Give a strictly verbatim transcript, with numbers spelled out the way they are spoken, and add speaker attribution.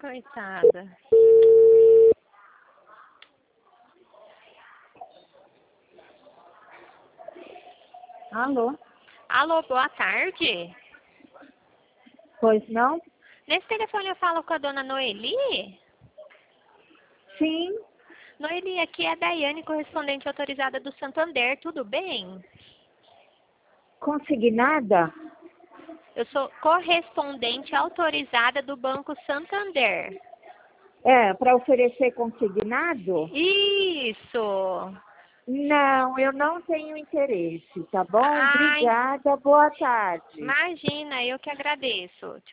Speaker 1: Coitada.
Speaker 2: Alô?
Speaker 1: Alô, boa tarde.
Speaker 2: Pois não?
Speaker 1: Nesse telefone eu falo com a dona Noeli?
Speaker 2: Sim.
Speaker 1: Noeli, aqui é a Daiane, correspondente autorizada do Santander, tudo bem?
Speaker 2: Consignada?
Speaker 1: Eu sou correspondente autorizada do Banco Santander.
Speaker 2: É, para oferecer consignado?
Speaker 1: Isso!
Speaker 2: Não, eu não tenho interesse, tá bom?
Speaker 1: Ai,
Speaker 2: Obrigada, boa tarde.
Speaker 1: imagina, eu que agradeço.